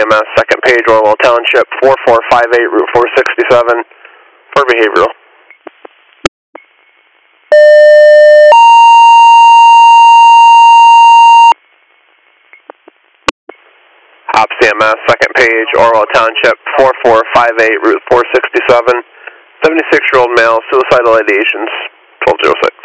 CMS, second page, Orwell Township, 4458, Route 467, for behavioral. Hop CMS, second page, Orwell Township, 4458, Route 467, 76-year-old male, suicidal ideations, 1206.